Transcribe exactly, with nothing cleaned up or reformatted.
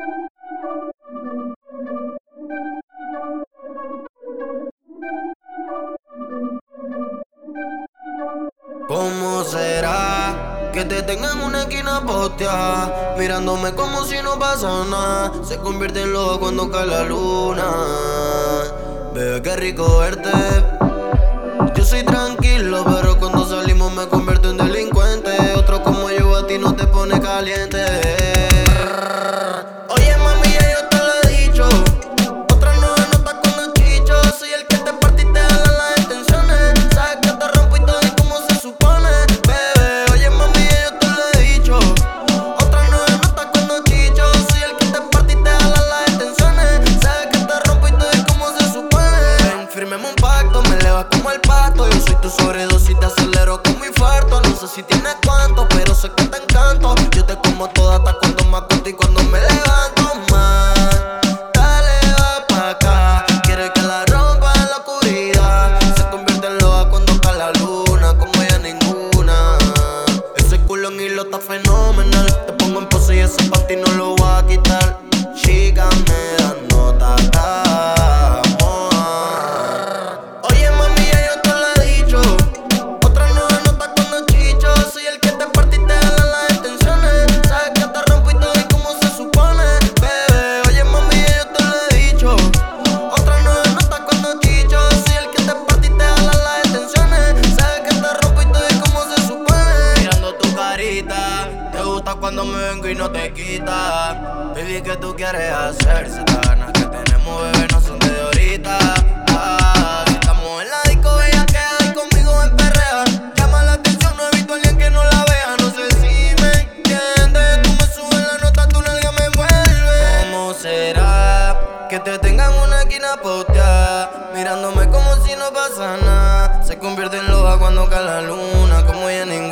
¿Cómo será que te tengan en una esquina posteada, mirándome como si no pasa nada? Se convierte en loco cuando cae la luna. Bebé, qué rico verte. Yo soy tranquilo, pero cuando salimos me convierto en delincuente. Otro como yo a ti no te pone caliente. Oye mami, ya yo te lo he dicho. Otra nueva nota con los chichos. Soy el que te parte y te jala las extensiones. Sabes que te rompo y te doy como se supone, bebé. Oye mami, ya yo te lo he dicho. Otra nueva nota con los chichos. Soy el que te parte y te jala las extensiones. Sabes que te rompo y te doy como se supone. Ven, firmemos un pacto, me elevas como el pato. Yo soy tu sobredosis, te acelero como infarto. No sé si tienes cuánto, pero sé que te encanto. Yo te como toda hasta cuando me acuesto y cuando me levanto más. Dale, va pa' acá. Quiere que la rompa en la oscuridad. Se convierte en loca cuando cae la luna, como ella ninguna. Ese culo en hilo está fenomenal. Te pongo en pose y ese panty no lo voy a quitar. Chica, me da nota, amor. Oye mami, ya yo te lo he dicho. Otra nueva nota con los chichos. Soy el que te parte y te jala las extensiones. Sabes que te rompo y te doy como se supone, bebé. Oye mami, ya yo te lo he dicho. Otra nueva nota con los chichos. Soy el que te parte y te jala las extensiones. Sabes que te rompo y te doy como se supone. Mirando tu carita, te gusta cuando me vengo y no te quita. Baby, ¿qué tú quieres hacer? Si las ganas que tenemos, bebé, no son de ahorita. Ah, si estamos en la disco, ella queda y conmigo en perrea. Llama la atención, no he visto a alguien que no la vea. No sé si me entiendes. Tú me subes la nota, tu nalga me envuelve. ¿Cómo será que te tengan una esquina posteada, mirándome como si no pasa nada? Se convierte en loca cuando cae la luna, como ella ninguna.